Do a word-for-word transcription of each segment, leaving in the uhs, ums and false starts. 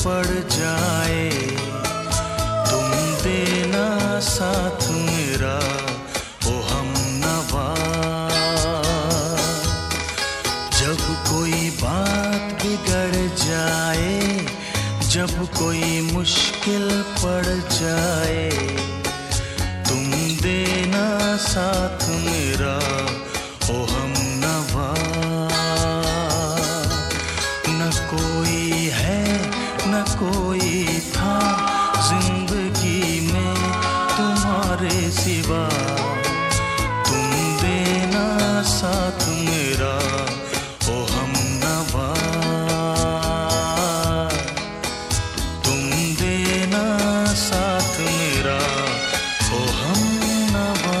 पड़ जाए, तुम देना साथ मेरा ओ हमनवा। जब कोई बात बिगड़ जाए, जब कोई मुश्किल पड़ जाए, तुम देना साथ मेरा ओ हमनवा। न कोई है न कोई था जिंदगी में तुम्हारे सिवा, तुम देना साथ मेरा ओ हमनवा। तुम देना साथ मेरा ओ हमनवा।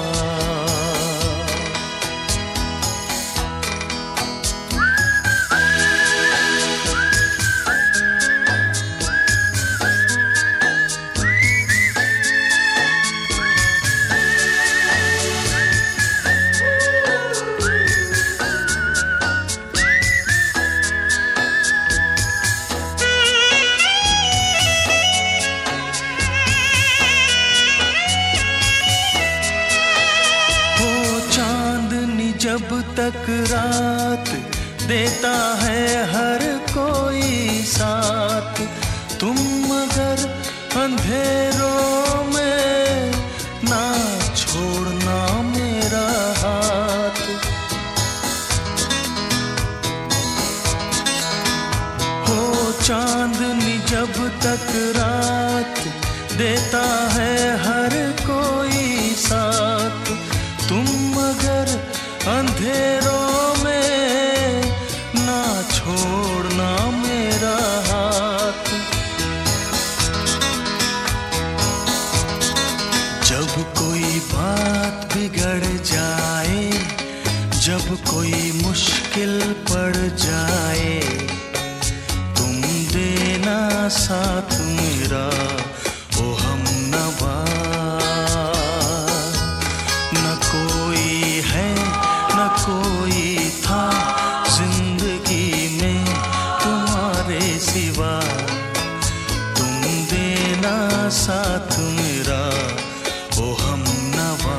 जब तक रात देता है हर कोई साथ, तुम मगर अंधेरों में ना छोड़ना मेरा हाथ। हो चांदनी जब तक रात देता है हर कोई साथ, तुम मगर अंधेरों में ना छोड़ना मेरा हाथ। जब कोई बात बिगड़ जाए, जब कोई मुश्किल पड़ जाए, तुम देना साथ मेरा ओ हमनवा। न कोई है न कोई था जिंदगी में तुम्हारे सिवा, तुम देना साथ मेरा ओ हमनवा।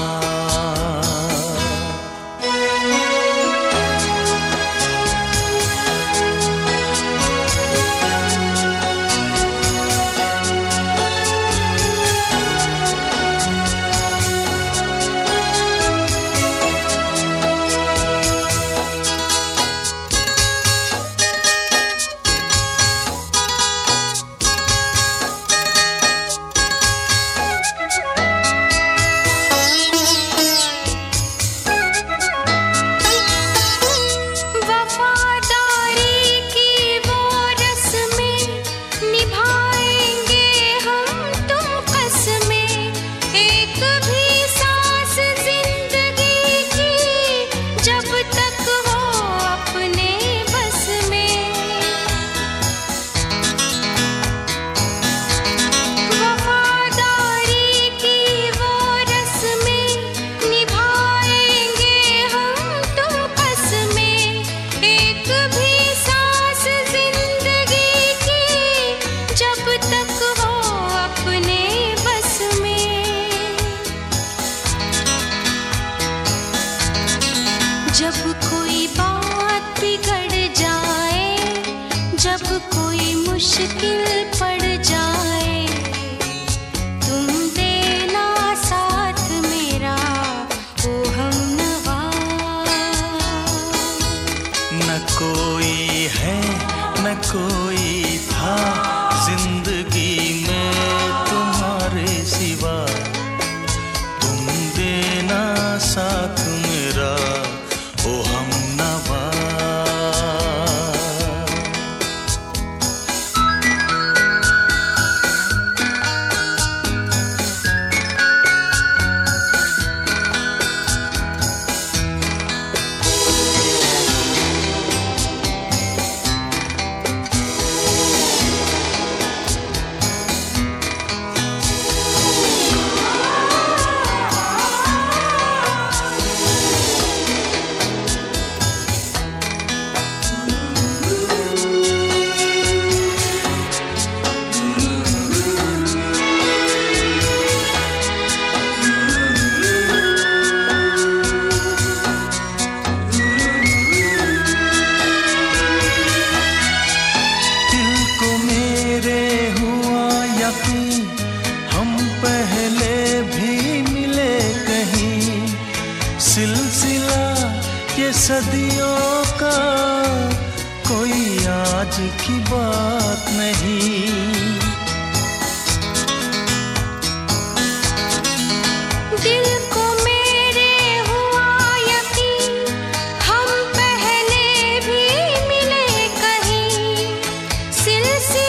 जब कोई बात बिगड़ जाए, जब कोई मुश्किल पड़ जाए, तुम देना साथ मेरा ओ हमनवा। न कोई है न कोई था जिंदगी में तुम्हारे सिवा, तुम देना साथ मेरा ओ हमनवा। यकीन हम पहले भी मिले कहीं, सिलसिला ये सदियों का कोई आज की बात नहीं। दिल को मेरे हुआ यकीन हम पहले भी मिले कहीं, सिलसिला